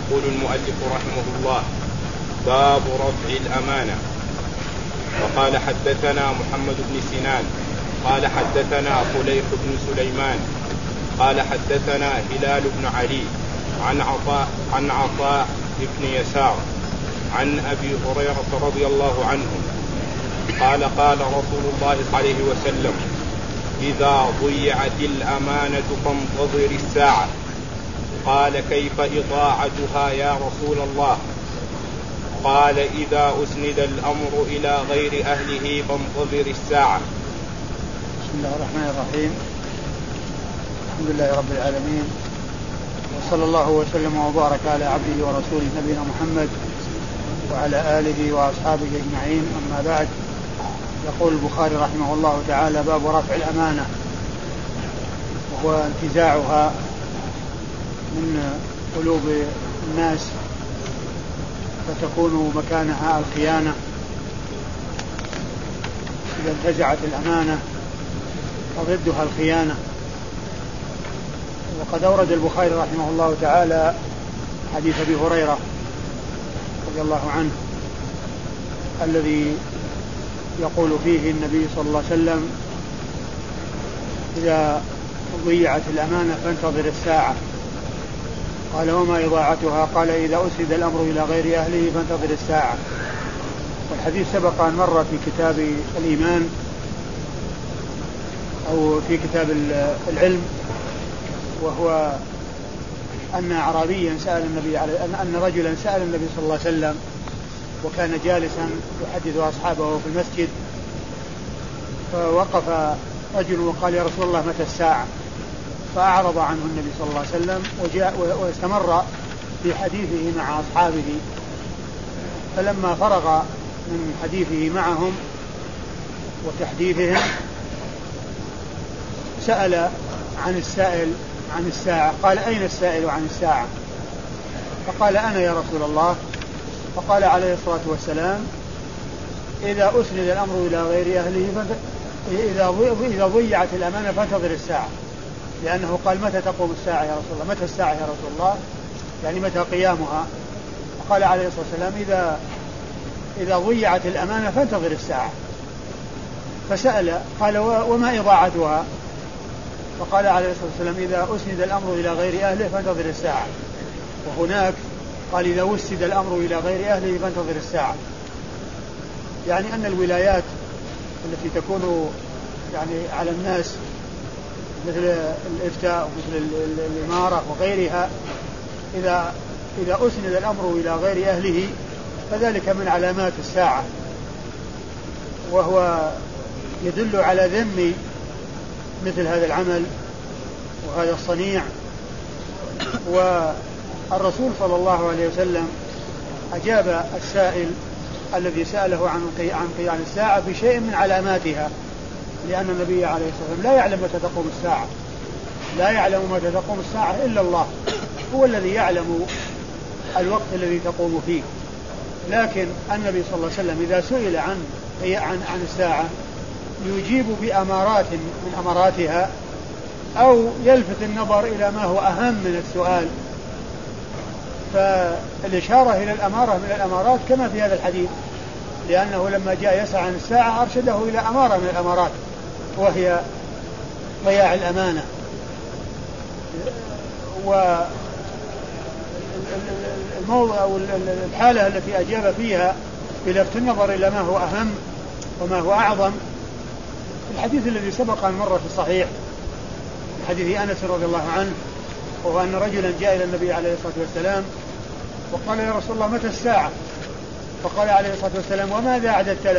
يقول المؤلف رحمه الله: باب رفع الأمانة. وقال حدثنا محمد بن سنان قال حدثنا خليق بن سليمان قال حدثنا هلال بن علي عن عطاء بن يسار عن أبي هريرة رضي الله عنه قال قال رسول الله صلى الله عليه وسلم: إذا ضيعت الأمانة فانتظر الساعة. قال: كيف إضاعتها يا رسول الله؟ قال: إذا أسند الأمر إلى غير أهله فانتظر الساعة. بسم الله الرحمن الرحيم. الحمد لله رب العالمين، وصلى الله وسلم وبارك على عبده ورسوله نبينا محمد وعلى آله وأصحابه أجمعين، أما بعد. يقول البخاري رحمه الله تعالى: باب رفع الأمانة، وهو انتزاعها من قلوب الناس فتكون مكانها الخيانة. إذا انتزعت الأمانة فضدها الخيانة. وقد أورد البخاري رحمه الله تعالى حديث أبي هريرة رضي الله عنه الذي يقول فيه النبي صلى الله عليه وسلم: إذا ضيعت الأمانة فانتظر الساعة. قال: وما إضاعتها؟ قال: إذا أسند الأمر إلى غير أهله فانتظر الساعة. والحديث سبق أن مر في كتاب الإيمان أو في كتاب العلم، وهو أن أعرابيا أن رجلا سأل النبي صلى الله عليه وسلم، وكان جالسا يحدث أصحابه في المسجد، فوقف رجل وقال: يا رسول الله متى الساعة؟ فأعرض عنه النبي صلى الله عليه وسلم واستمر في حديثه مع أصحابه. فلما فرغ من حديثه معهم وتحديثهم سأل عن السائل عن الساعة. قال: أين السائل عن الساعة؟ فقال: أنا يا رسول الله. فقال عليه الصلاة والسلام: إذا أسند الأمر إلى غير أهله إذا ضيعت الأمانة فانتظر الساعة. لأنه قال: متى تقوم الساعة يا رسول الله؟ متى الساعة يا رسول الله؟ يعني متى قيامها؟ فقال عليه الصلاة والسلام: إذا ضيعت الأمانة فانتظر الساعة. فسأل قال: وما إضاعتها؟ فقال عليه الصلاة والسلام: إذا أسند الأمر إلى غير أهله فانتظر الساعة. وهناك قال: إذا وسد الأمر إلى غير أهله فانتظر الساعة. يعني أن الولايات التي تكون يعني على الناس مثل الإفتاء ومثل الإمارة وغيرها، إذا أسند الأمر إلى غير أهله فذلك من علامات الساعة، وهو يدل على ذم مثل هذا العمل وهذا الصنيع. والرسول صلى الله عليه وسلم أجاب السائل الذي سأله عن الساعة بشيء من علاماتها، لأن النبي عليه الصلاة والسلام لا يعلم متى تقوم الساعة، لا يعلم متى تقوم الساعة إلا الله، هو الذي يعلم الوقت الذي تقوم فيه. لكن النبي صلى الله عليه وسلم إذا سئل عن الساعة يجيب بأمارات من أماراتها، أو يلفت النظر إلى ما هو أهم من السؤال. فالإشارة إلى الأمارة من الأمارات كما في هذا الحديث، لأنه لما جاء يسأل عن الساعة أرشده إلى أمارة من الأمارات، وهي ضياع الأمانة. والموضوع أو الحالة التي أجاب فيها بلفت النظر إلى ما هو أهم وما هو أعظم، الحديث الذي سبق أن مر في الصحيح، حديث أنس رضي الله عنه، وهو أن رجلا جاء إلى النبي عليه الصلاة والسلام وقال: يا رسول الله متى الساعة؟ فقال عليه الصلاة والسلام: وماذا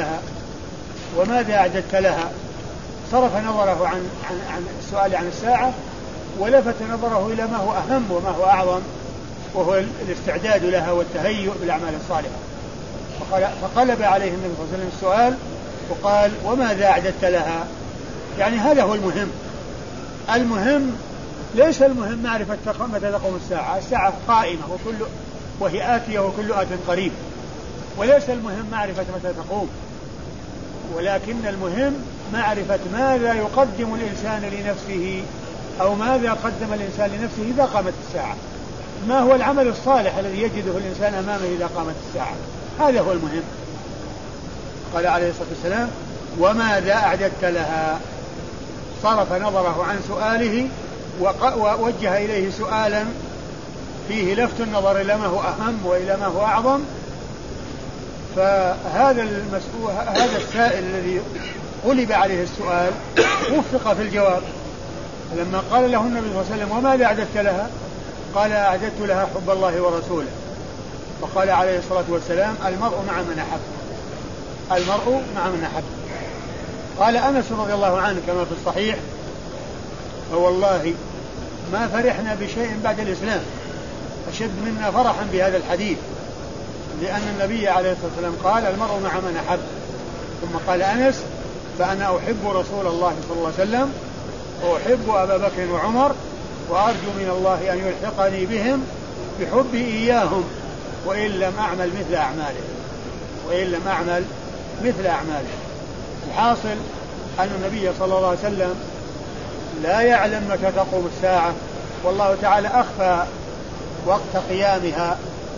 أعددت لها؟ صرف نظره عن السؤال عن الساعة ولفت نظره إلى ما هو أهم وما هو أعظم، وهو الاستعداد لها والتهيؤ بالأعمال الصالحة. فقلب عليه النبي صلى الله عليه وسلم السؤال وقال: وماذا أعددت لها؟ يعني هذا هو المهم. المهم ليس المهم معرفة متى تقوم الساعة، الساعة قائمة وهي آتية وكل آت قريب، وليس المهم معرفة متى تقوم، ولكن المهم معرفة ماذا يقدم الإنسان لنفسه، أو ماذا قدم الإنسان لنفسه إذا قامت الساعة. ما هو العمل الصالح الذي يجده الإنسان أمامه إذا قامت الساعة، هذا هو المهم. قال عليه الصلاة والسلام وماذا أعددت لها، صرف نظره عن سؤاله ووجه إليه سؤالا فيه لفت النظر إلى ما هو أهم وإلى ما هو أعظم. فهذا المسؤول هذا السائل الذي قلب عليه السؤال وفق في الجواب. لما قال له النبي صلى الله عليه وسلم وماذا أعددت لها، قال أعددت لها حب الله ورسوله. فقال عليه الصلاة والسلام المرء مع من أحب، المرء مع من أحب. قال أنس رضي الله عنه كما في الصحيح فوالله ما فرحنا بشيء بعد الإسلام أشد منا فرحا بهذا الحديث، لأن النبي عليه الصلاة والسلام قال المرء مع من أحب. ثم قال أنس فأنا أحب رسول الله صلى الله عليه وسلم وأحب أبا بكر وعمر وأرجو من الله أن يلحقني بهم بحبي إياهم وإن لم أعمل مثل أعمالهم، وإن لم أعمل مثل أعمالهم. الحاصل أن النبي صلى الله عليه وسلم لا يعلم متى تقوم الساعة، والله تعالى أخفى وقت قيامها،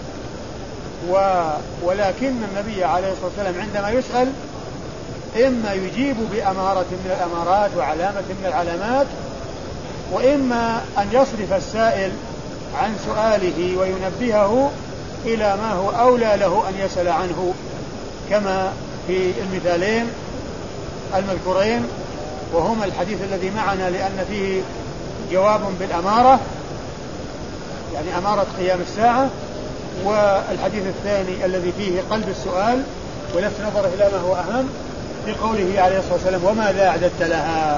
ولكن النبي عليه الصلاة والسلام عندما يسأل إما يجيب بأمارة من الأمارات وعلامة من العلامات، وإما أن يصرف السائل عن سؤاله وينبهه إلى ما هو أولى له أن يسأل عنه، كما في المثالين المذكورين وهما الحديث الذي معنا لأن فيه جواب بالأمارة يعني أمارة قيام الساعة، والحديث الثاني الذي فيه قلب السؤال ولفت نظره إلى ما هو أهم في قوله عليه الصلاة والسلام وماذا أعددت لها.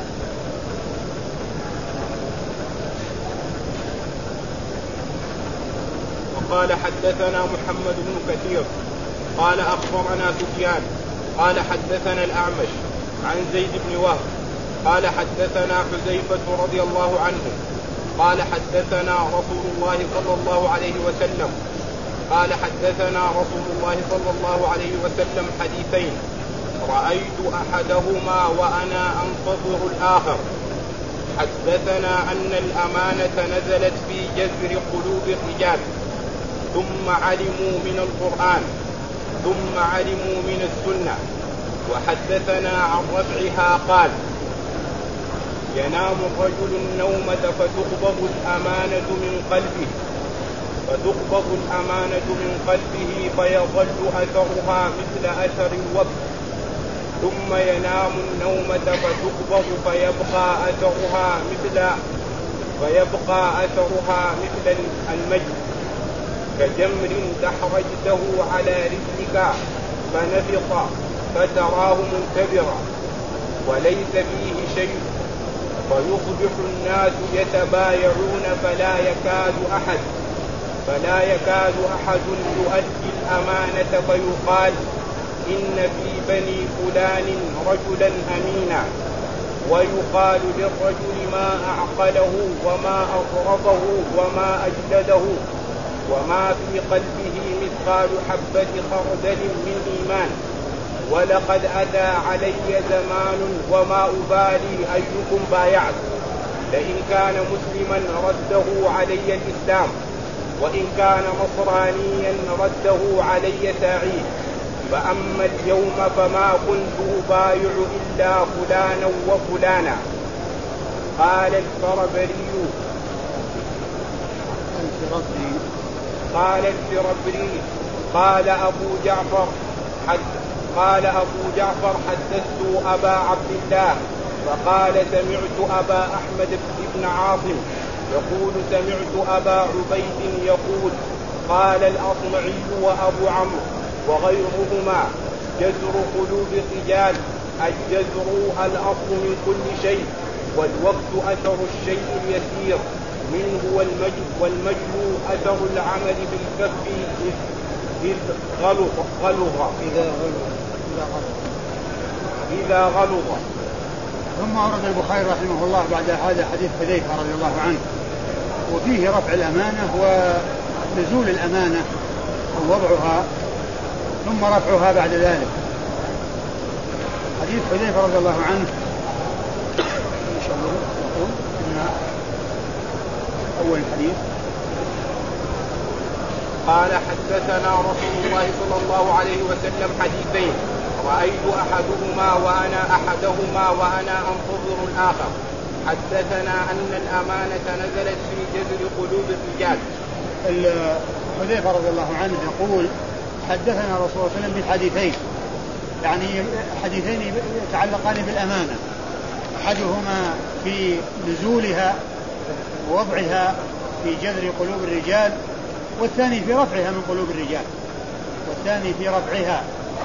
وقال حدثنا محمد بن كثير قال أخبرنا سفيان قال حدثنا الأعمش عن زيد بن وهب قال حدثنا حذيفة رضي الله عنه قال حدثنا رسول الله صلى الله عليه وسلم قال حدثنا رسول الله صلى الله عليه وسلم حديثين رأيت أحدهما وأنا أنتظر الآخر. حدثنا أن الأمانة نزلت في جذر قلوب الرجال ثم علموا من القرآن ثم علموا من السنة. وحدثنا عن رفعها قال ينام الرجل النومة فتقبض الأمانة من قلبه فيظل أثرها مثل أثر الوبر ثم ينام النومة فتقبض فيبقى أثرها مثل المجد كجمر دحرجته على رجلك فنفط فتراه منتبرا وليس فيه شيء فيصبح الناس يتبايعون فلا يكاد أحد يؤدي الأمانة فيقال إن في بني فلان رجلا أمينا ويقال للرجل ما أعقله وما أضربه وما أجلده وما في قلبه مثقال حبة خردل من إيمان ولقد أتى علي زمان وما أبالي أيكم بايعت لئن كان مسلما رده علي الإسلام وإن كان نصرانيا رده علي ساعيه فأما اليوم فما كنت أبايع إلا فلانا وفلانا. قال الفربري قال أبو جعفر حدثت أبا عبد الله فقال سمعت أبا أحمد بن عاصم يقول سمعت أبا عبيد يقول قال الأصمعي وأبو عمرو وغيرهما جزر قلوب الرجال الجزر الأصل من كل شيء والوقت أثر الشيء اليسير منه والمجد أثر العمل بالكف إذا غلظ. ثم أورد البخاري رحمه الله بعد هذا حديث حذيفة رضي الله عنه وفيه رفع الأمانة ونزول الأمانة ووضعها ثم رفعها بعد ذلك. حديث حذيفة رضي الله عنه إن شاء الله نقول إن أول الحديث قال حدثنا رسول الله صلى الله عليه وسلم حديثين رأيت أحدهما وأنا أنتظر الآخر. حدثنا أن الأمانة نزلت في جذر قلوب الرجال. حذيفة رضي الله عنه يقول حدثنا رسول الله صلى الله عليه وسلم بالحديثين، يعني حديثين يتعلقان بالأمانة، أحدهما في نزولها ووضعها في جذر قلوب الرجال، والثاني في رفعها من قلوب الرجال، والثاني في رفعها.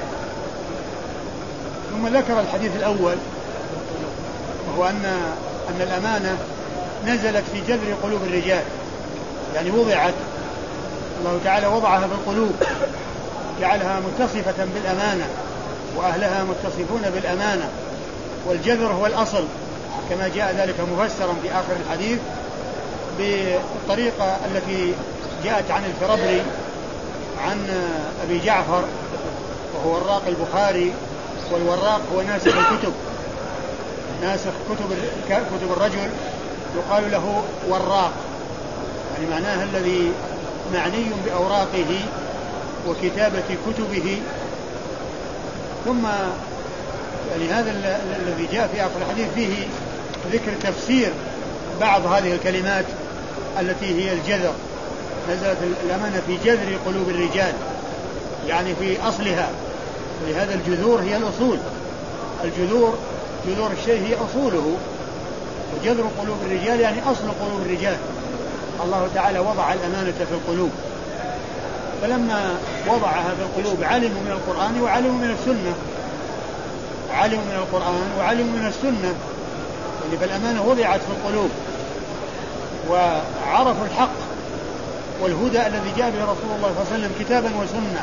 ثم ذكر الحديث الأول وهو أن الأمانة نزلت في جذر قلوب الرجال، يعني وضعت، الله تعالى وضعها في القلوب، جعلها متصفة بالأمانة وأهلها متصفون بالأمانة، والجذر هو الأصل كما جاء ذلك مفسرا في آخر الحديث بالطريقة التي جاءت عن الفربري عن أبي جعفر وهو وراق البخاري، والوراق هو ناسخ الكتب، ناسخ كتب الرجل يقال له وراق، يعني معناها الذي معني بأوراقه وكتابة كتبه. ثم يعني هذا الذي جاء في آخر الحديث فيه ذكر تفسير بعض هذه الكلمات التي هي الجذر. نزلت الأمانة في جذر قلوب الرجال، يعني في أصلها، لهذا الجذور هي الأصول، جذور الشيء هي أصوله، وجذر قلوب الرجال يعني أصل قلوب الرجال. الله تعالى وضع الأمانة في القلوب، فلما وضعها في القلوب علموا من القرآن وعلموا من السنة، علموا من القرآن وعلموا من السنة، يعني فالأمانة وضعت في القلوب وعرفوا الحق والهدى الذي جاء به رسول الله صلى الله عليه وسلم كتابا وسنة.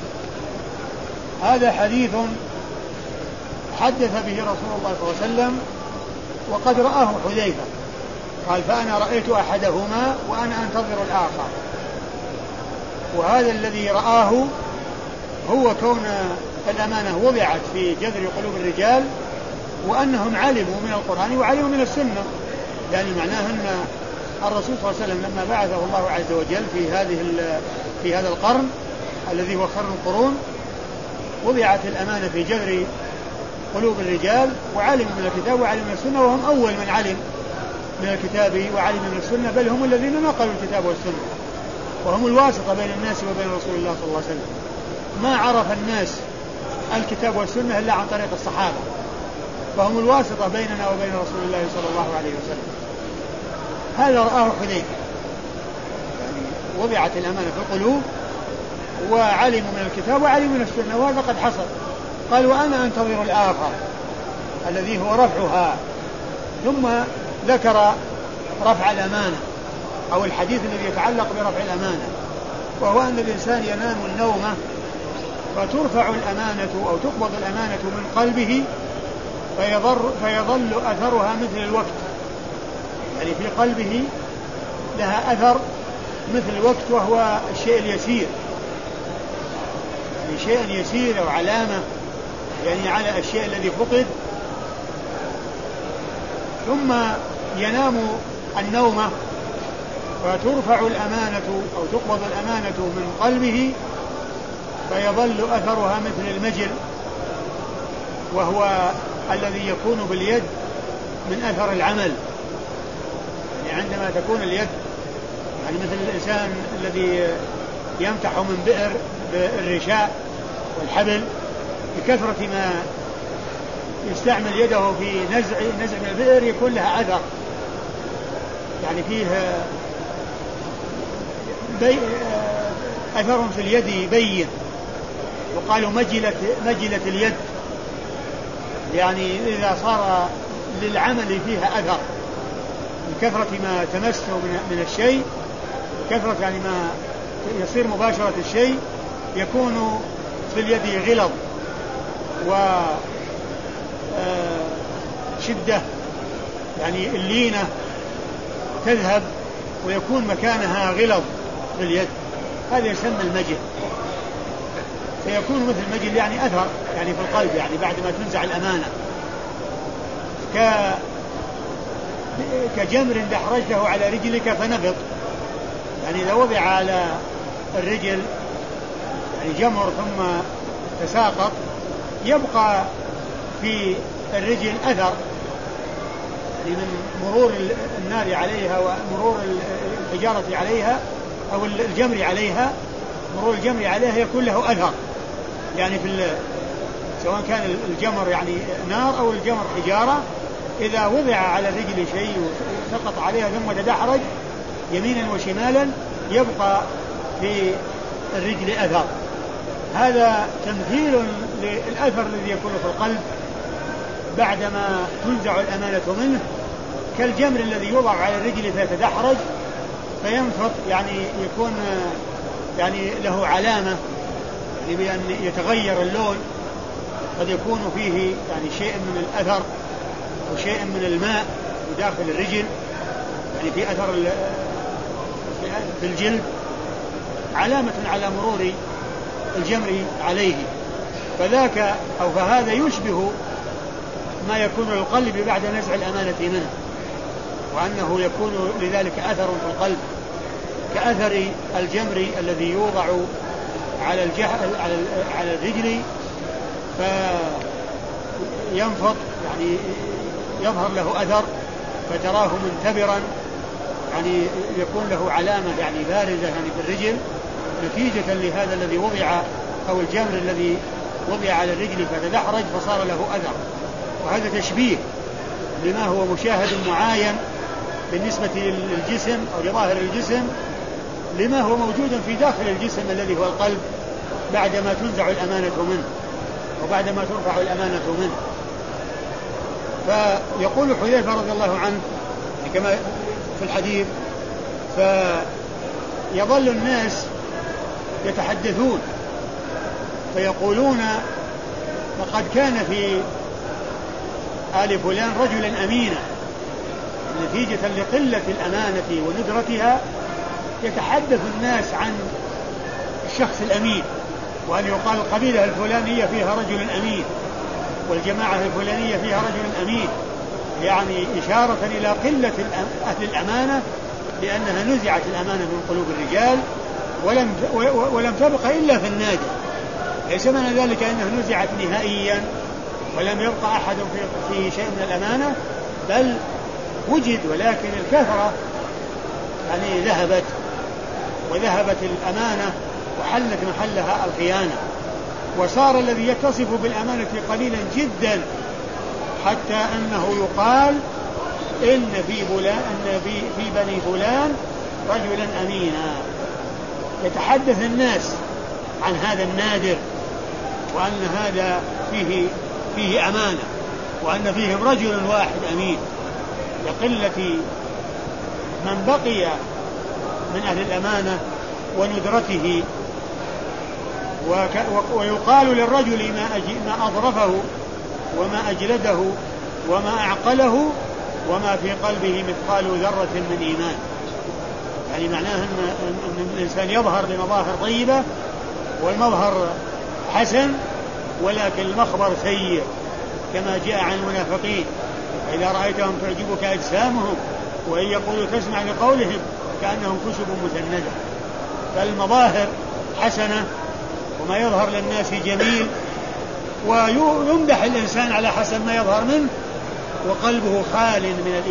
هذا حديث حدث به رسول الله صلى الله عليه وسلم وقد رآه حذيفة، قال فأنا رأيت أحدهما وأنا أنتظر الآخر. وهذا الذي رآه هو كون الأمانة وضعت في جذر قلوب الرجال، وأنهم علموا من القرآن وعلموا من السنة، يعني معناه أن الرسول صلى الله عليه وسلم لما بعثه الله عز وجل في هذا القرن الذي هو قرن القرون، وضعت الأمانة في جذر قلوب الرجال وعلموا من الكتاب وعلموا من السنة، وهم أول من علم من الكتاب وعلم من السنة، بل هم الذين نقلوا الكتاب والسنة، وهم الواسطة بين الناس وبين رسول الله صلى الله عليه وسلم. ما عرف الناس الكتاب والسنة إلا عن طريق الصحابة، فهم الواسطة بيننا وبين رسول الله صلى الله عليه وسلم. هذا رآه حذيفة، يعني وضعت الأمانة في القلوب وعلموا من الكتاب وعلموا من السنة، وهذا قد حصل. قال وأنا أنتظر الآخر الذي هو رفعها، ثم ذكر رفع الأمانة أو الحديث الذي يتعلق برفع الأمانة، وهو أن الإنسان ينام النومة فترفع الأمانة أو تقبض الأمانة من قلبه فيظل أثرها مثل الوقت، يعني في قلبه لها أثر مثل الوقت، وهو الشيء اليسير، يعني شيء يسير أو علامة يعني على الشيء الذي فقد. ثم ينام النومة فترفع الأمانة أو تقبض الأمانة من قلبه فيظل أثرها مثل المجل، وهو الذي يكون باليد من أثر العمل، يعني عندما تكون اليد يعني مثل الإنسان الذي يمتح من بئر بالرشاء والحبل، بكثرة ما يستعمل يده في نزع من البئر يكون لها أثر، يعني فيه أثر في اليد يبين، وقالوا مجلة اليد، يعني إذا صار للعمل فيها أثر من كثرة ما تمسه من الشيء، كثرة يعني ما يصير مباشرة الشيء، يكون في اليد غلظ وشدة، يعني اللينة تذهب ويكون مكانها غلظ في اليد، هذا يسمى المجل، فيكون مثل المجل يعني أثر يعني في القلب، يعني بعد ما تنزع الأمانة، كجمر دحرجته على رجلك فنبط، يعني إذا وضع على الرجل يعني جمر ثم تساقط يبقى في الرجل أثر يعني من مرور النار عليها ومرور الحجارة عليها أو الجمر عليها، مرور الجمر عليها يكون له أثر يعني سواء كان الجمر يعني نار أو الجمر حجارة، إذا وضع على الرجل شيء وسقط عليها ثم تدحرج يمينا وشمالا يبقى في الرجل أثر. هذا تمثيل للأثر الذي يكون في القلب بعدما تنزع الأمانة منه، كالجمر الذي يوضع على الرجل فيتدحرج فينفط يعني يكون يعني له علامة يعني بأن يتغير اللون، قد يكون فيه يعني شيء من الأثر وشيء من الماء داخل الرجل يعني في أثر في الجلد علامة على مرور الجمر عليه، فذاك أو فهذا يشبه ما يكون للقلب بعد نزع الأمانة منه، وأنه يكون لذلك أثر في القلب كأثر الجمر الذي يوضع على الرجل فينفض يعني يظهر له أثر فتراه منتبرا يعني يكون له علامة يعني بارزة يعني في الرجل نتيجة لهذا الذي وضع أو الجمر الذي وضع على الرجل فتدحرج فصار له أثر. وهذا تشبيه لما هو مشاهد معاين بالنسبة للجسم أو لظاهر الجسم لما هو موجود في داخل الجسم الذي هو القلب بعدما تنزع الأمانة منه وبعدما ترفع الأمانة منه. فيقول حذيفة رضي الله عنه كما في الحديث فيظل الناس يتحدثون فيقولون لقد كان في آل فلان رجلا أمينا، نتيجة لقلة الأمانة وندرتها يتحدث الناس عن الشخص الأمين، وأن يقال القبيلة الفلانية فيها رجل أمين والجماعة الفلانية فيها رجل أمين، يعني إشارة إلى قلة أهل الأمانة لأنها نزعت الأمانة من قلوب الرجال ولم تبق إلا في النادر، ليس معنى ذلك أنها نزعت نهائيا ولم يبقى أحد في شيء من الأمانة، بل وجد ولكن الكثرة يعني وذهبت الأمانة وحلت محلها الخيانة، وصار الذي يتصف بالأمانة قليلا جدا حتى أنه يقال إن في بني فلان رجلا أمينا. يتحدث الناس عن هذا النادر وأن هذا فيه أمانة وأن فيهم رجل واحد أمين لقلة من بقي من أهل الأمانة وندرته. ويقال للرجل ما أظرفه وما أجلده وما أعقله وما في قلبه مثقال ذرة من إيمان، يعني معناه أن الإنسان يظهر بمظاهر طيبة والمظهر حسن ولكن المخبر سيء كما جاء عن المنافقين إذا رأيتهم تعجبك أجسامهم وإن يقولوا تسمع لقولهم كأنهم كشب مسندة. فالمظاهر حسنة وما يظهر للناس جميل ويمدح الإنسان على حسب ما يظهر منه وقلبه خال من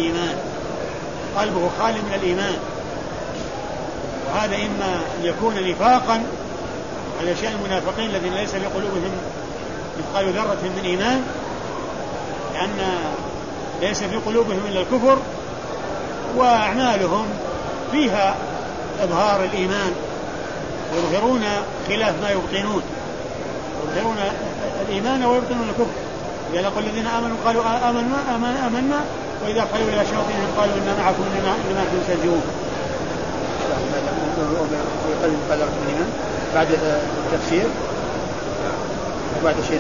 الإيمان، وهذا إما أن يكون نفاقا على شأن المنافقين الذين ليس في قلوبهم مثقال ذرة من إيمان، لأن ليس في قلوبهم إلا الكفر وأعمالهم فيها إظهار الإيمان ويظهرون خلاف ما يبطنون، يظهرون الإيمان ويبطنون الكفر. إذا لقوا الذين آمنوا قالوا آمنا وإذا خلوا إلى شياطينهم قالوا إنا معكم إنما تستهزئون. بعد التفسير وبعد شيء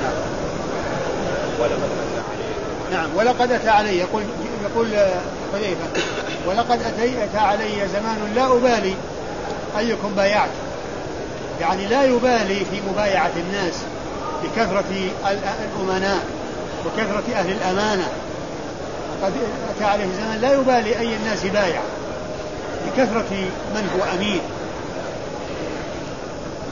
نعم. ولقد أتى علي يقول حذيفة ولقد أتى علي زمان لا أبالي أيكم بايعت، يعني لا يبالي في مبايعة الناس بكثرة الأمناء وكثرة أهل الأمانة. قد أتى عليه زمان لا يبالي أي الناس بايع بكثرة من هو أمين.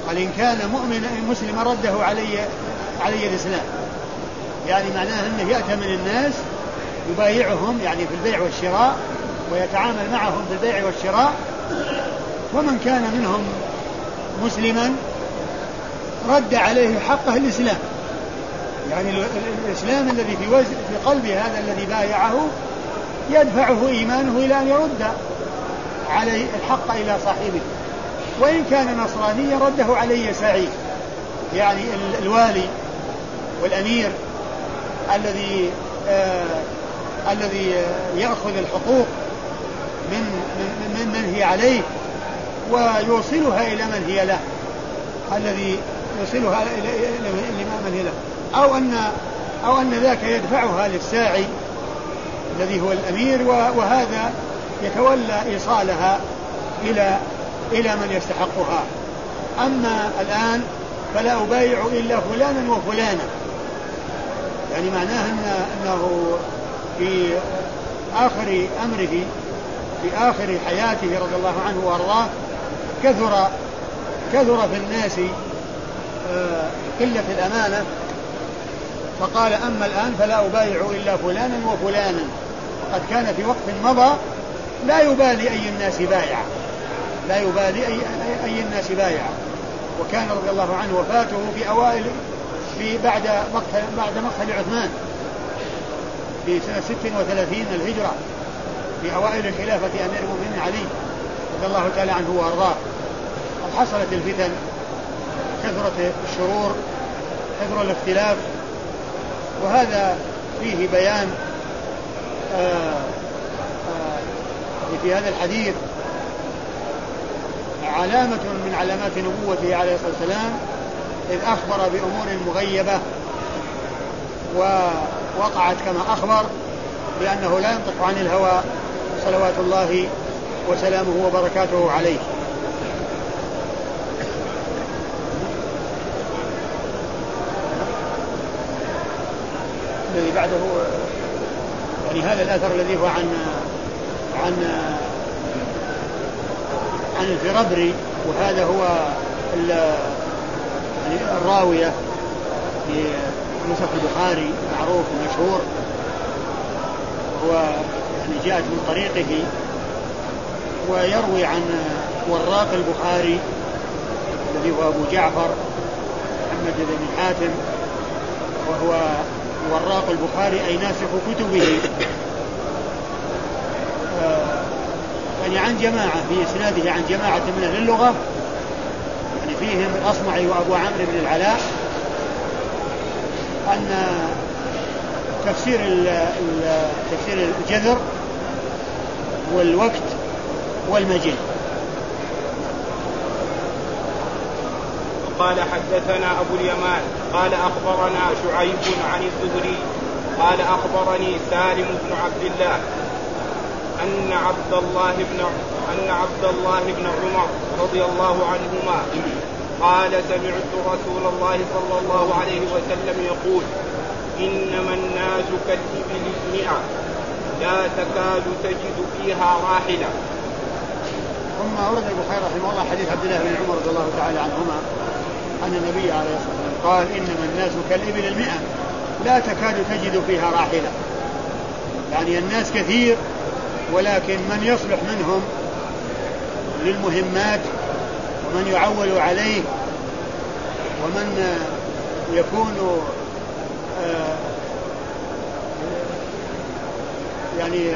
قال إن كان مسلما رده علي الإسلام، يعني معناه أنه يأتمن الناس يبايعهم يعني في البيع والشراء ويتعامل معهم في البيع والشراء، ومن كان منهم مسلما رد عليه حقه الإسلام، يعني الإسلام الذي في قلب هذا الذي بايعه يدفعه إيمانه إلى أن يرد عليه الحق إلى صاحبه. وإن كان نصرانيا رده عليه سعيد، يعني الوالي والأمير الذي يأخذ الحقوق من هي عليه ويوصلها إلى من هي له، الذي يوصلها إلى من هي له، أو أن ذاك يدفعها للساعي الذي هو الأمير، وهذا يتولى إيصالها إلى من يستحقها. أما الآن فلا أبايع إلا فلانا وفلانا، يعني معناه أنه في آخر أمره في آخر حياته رضي الله عنه وأرضاه كثر في الناس قلة الأمانة، فقال أما الآن فلا أبايع إلا فلانا وفلانا. قد كان في وقت مضى لا يبالي أي الناس بايع، لا يبالي أي الناس بايع. وكان رضي الله عنه وفاته في أوائل بعد مقتل عثمان في سنة 36 الهجرة، في أوائل خلافة أمير المؤمنين علي رضي الله تعالى عنه وأرضاه. قد حصلت الفتن، كثرت الشرور، كثر الاختلاف، وهذا فيه بيان في هذا الحديث علامة من علامات نبوته عليه الصلاة والسلام، إذ أخبر بأمور مغيبة ووقعت كما أخبر، لأنه لا ينطق عن الهوى صلوات الله وسلامه وبركاته عليه. الذي بعده يعني هذا الأثر الذي هو عن الفربري، وهذا هو يعني الراوية في نسخ البخاري معروف ومشهور، هو يعني جاءت من طريقه، ويروي عن وراق البخاري الذي هو أبو جعفر محمد بن حاتم، وهو وراق البخاري أي ناسخ كتبه، يعني عن جماعة في إسناده عن جماعة من أهل اللغة، يعني فيهم الأصمعي وأبو عمرو بن العلاء، أن تفسير الجذر والوقت والمجيء. قال حدثنا أبو اليمان قال أخبرنا شعيب عن الزهري قال أخبرني سالم بن عبد الله أن عبد الله بن عمر رضي الله عنهما قال سمعت رسول الله صلى الله عليه وسلم يقول إنما الناس كالإبل 100 لا تكاد تجد فيها راحلة. ثم أورد البخاري رحمه الله حديث عبد الله بن عمر رضي الله تعالى عنهما أن النبي عليه الصلاة والسلام قال إنما الناس كالإبل 100 لا تكاد تجد فيها راحلة، يعني الناس كثير ولكن من يصلح منهم للمهمات ومن يعول عليه ومن يكون يعني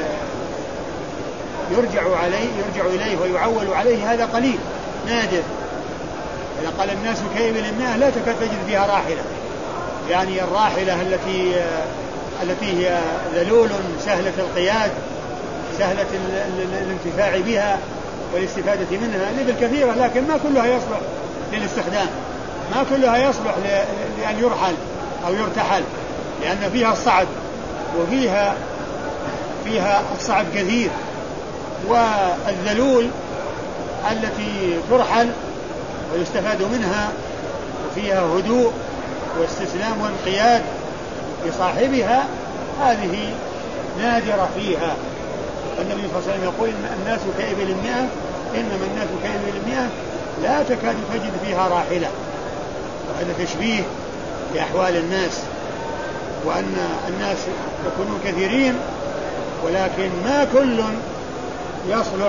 يرجع إليه ويعول عليه، هذا قليل نادر. إذا قال الناس كإبل 100 لا تكاد تجد فيها راحلة، يعني الراحلة التي هي ذلول سهلة القياد سهلة الانتفاع بها والاستفادة منها. الإبل كثيرة لكن ما كلها يصلح للاستخدام، ما كلها يصلح لأن يرحل أو يرتحل، لأن فيها الصعب وفيها الصعب كثير. والذلول التي ترحل ويستفاد منها وفيها هدوء واستسلام وانقياد لصاحبها هذه نادرة فيها. النبي صلى الله عليه وسلم يقول الناس كإبل 100 إنما الناس كإبل 100 لا تكاد تجد فيها راحلة. وهذا تشبيه بأحوال الناس، وأن الناس يكونون كثيرين ولكن ما كل يصلح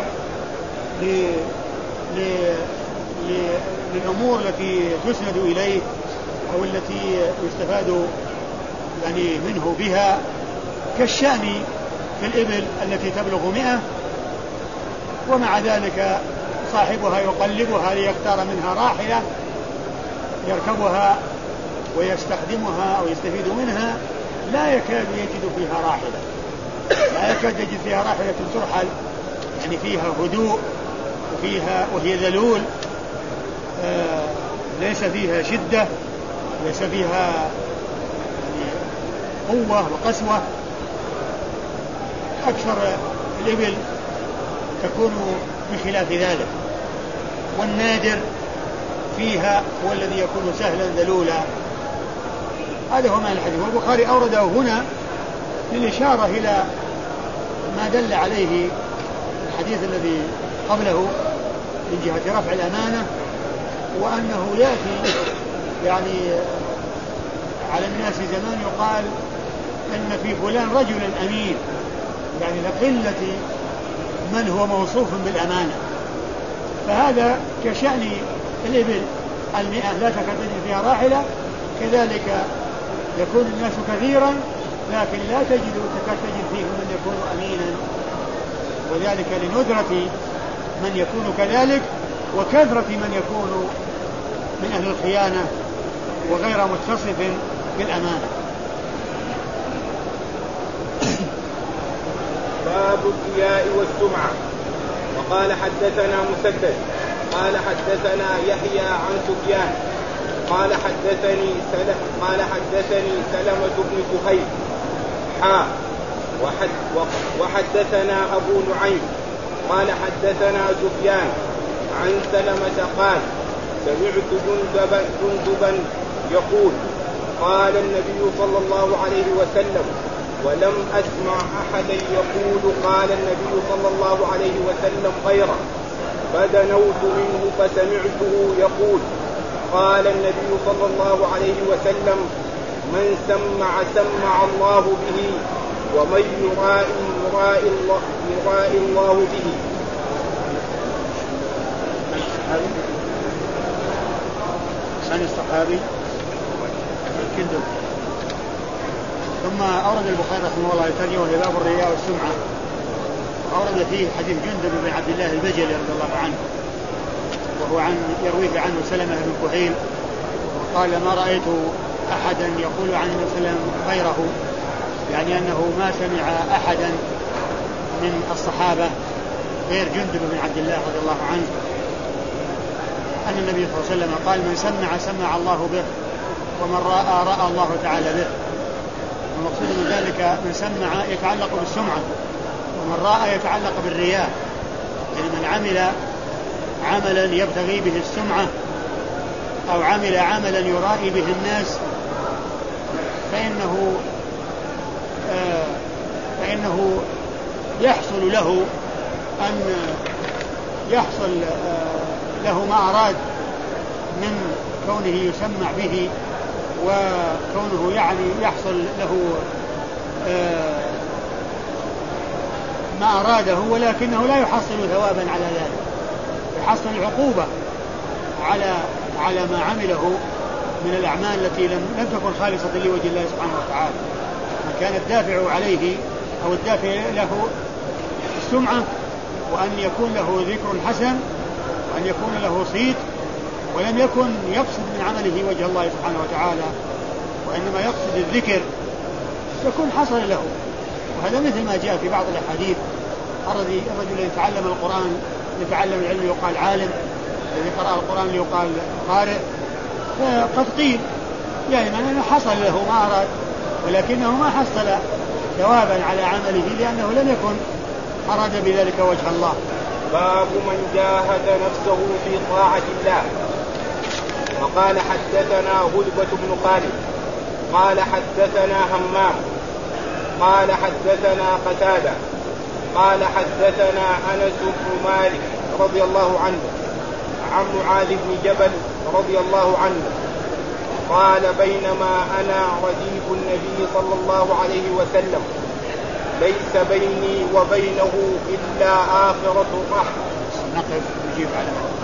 للأمور التي تسند إليه أو التي يستفاد يعني منه بها، كالشأن في الإبل التي تبلغ 100 ومع ذلك صاحبها يقلبها ليختار منها راحلة يركبها ويستخدمها أو يستفيد منها، لا يكاد يجد فيها راحلة، لا يكاد يجد فيها راحلة ترحل، يعني فيها هدوء وهي ذلول، ليس فيها شدة، ليس فيها يعني قوة وقسوة. أكثر الإبل تكون بخلاف ذلك، والنادر فيها هو الذي يكون سهلا ذلولا. هذا هو معنى الحديث. والبخاري أورده هنا للإشارة إلى ما دل عليه الحديث الذي قبله من جهة رفع الأمانة، وأنه يأتي يعني على الناس زمان يقال أن في فلان رجلا أمين، يعني لقلة من هو موصوف بالأمانة. فهذا كشأن الإبل 100 لا تكاد تجد فيها راحلة، كذلك يكون الناس كثيرا لكن لا تكاد تجد فيهم من يكون أمينا، وذلك لندرة من يكون كذلك وكثرة من يكون من أهل الخيانة وغير متصف بالأمانة. باب الرياء والسمعة. وقال حدثنا مسدد قال حدثنا يحيى عن سفيان قال حدثني سلمة بن كهيل وحدثنا أبو نعيم قال حدثنا سفيان عن سلمة قال سمعت جندبا يقول قال النبي صلى الله عليه وسلم ولم أسمع أحدا يقول قال النبي صلى الله عليه وسلم غيره، فدنوت منه فسمعته يقول قال النبي صلى الله عليه وسلم من سمع الله به ومن يرائي الله به. عن الصحابي الكندب. ثم أورد البخاري رحمه الله الثاني وهي باب الرياء والسمعة، أورد فيه حديث جندب بن عبد الله البجلي رضي الله عنه، وهو يرويه عنه سلمة بن كهيل، وقال ما رأيت أحدا يقول عن النبي صلى الله عليه وسلم غيره، يعني أنه ما سمع أحدا من الصحابة غير جندب بن عبد الله رضي الله عنه أن النبي صلى الله عليه وسلم قال من سمع الله به ومن رأى الله تعالى به. المقصود من ذلك من سمع يتعلق بالسمعة، ومن رأى يتعلق بالرياء، يعني من عمل عملا يبتغي به السمعة أو عمل عملا يرائي به الناس فإنه يحصل له ما أراد من كونه يسمع به، وكونه يعني يحصل له ما أراده، ولكنه لا يحصل ثوابا على ذلك، يحصل العقوبة على ما عمله من الأعمال التي لم تكن خالصة لوجه الله سبحانه وتعالى. ما كان الدافع عليه أو الدافع له السمعة، وأن يكون له ذكر حسن، وأن يكون له صيت، ولم يكن يقصد من عمله وجه الله سبحانه وتعالى، وإنما يقصد الذكر، يكون حصل له. وهذا مثل ما جاء في بعض الأحاديث الرجل يتعلم القرآن يتعلم العلم يقال عالم، الذي قرأ القرآن يقال قارئ. فقد قيل يعني أنه حصل له ما أراد، ولكنه ما حصل ثوابا على عمله لأنه لم يكن أراد بذلك وجه الله. باب من جاهد نفسه في طاعة الله. وقال حدثنا هدبة بن خالد قال حدثنا همام قال حدثنا قتادة قال حدثنا أنس بن مالك رضي الله عنه عن معاذ بن جبل رضي الله عنه قال بينما أنا رديف النبي صلى الله عليه وسلم ليس بيني وبينه إلا آخرة الرحم. نقف نجيب على